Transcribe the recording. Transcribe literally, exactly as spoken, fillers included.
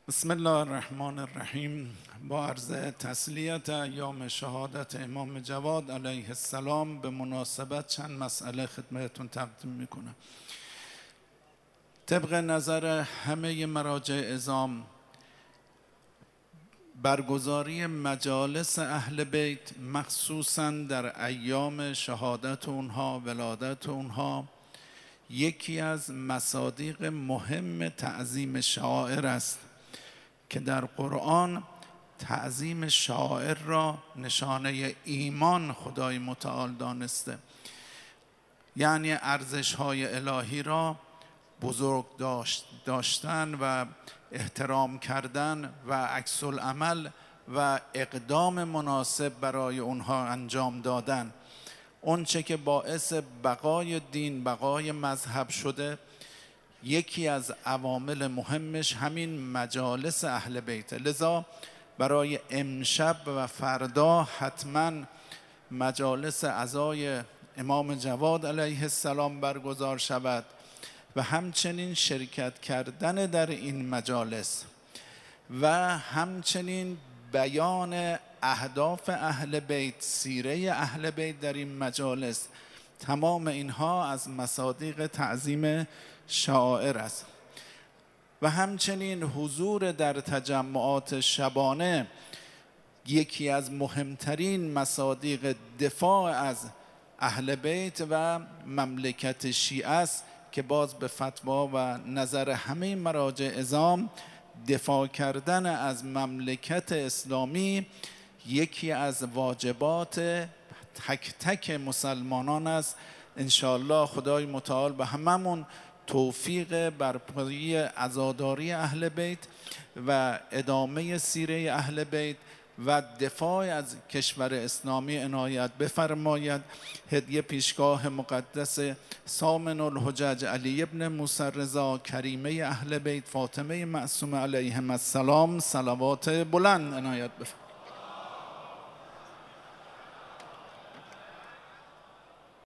بسم الله الرحمن الرحیم. با عرض تسلیت ایام شهادت امام جواد علیه السلام به مناسبت چند مسئله خدمتتون تقدیم میکنم. طبق نظر همه مراجع عظام، برگزاری مجالس اهل بیت مخصوصاً در ایام شهادت اونها، ولادت اونها، یکی از مصادیق مهم تعظیم شعائر است که در قرآن تعظیم شعائر را نشانه ایمان خدای متعال دانسته، یعنی ارزش‌های الهی را بزرگ داشت داشتن و احترام کردن و عکس العمل و اقدام مناسب برای اونها انجام دادن. اون چه که باعث بقای دین، بقای مذهب شده، یکی از عوامل مهمش همین مجالس اهل بیت. لذا برای امشب و فردا حتما مجالس عزای امام جواد علیه السلام برگزار شود و همچنین شرکت کردن در این مجالس و همچنین بیان اهداف اهل بیت، سیره اهل بیت در این مجالس، تمام اینها از مصادیق تعظیم شعائر است. و همچنین حضور در تجمعات شبانه یکی از مهمترین مصادیق دفاع از اهل بیت و مملکت شیعه است که باز به فتوا و نظر همه مراجع عظام دفاع کردن از مملکت اسلامی یکی از واجبات تک تک مسلمانان است. انشاءالله خدای متعال به هممون توفیق برپایی عزاداری اهل بیت و ادامه سیره اهل بیت و دفاع از کشور اسلامی عنایت بفرماید. هدیه پیشگاه مقدس سامن الحجج علی ابن موسی رضا، کریمه اهل بیت، فاطمه معصومه علیهم السلام، صلوات بلند عنایت بفرماید.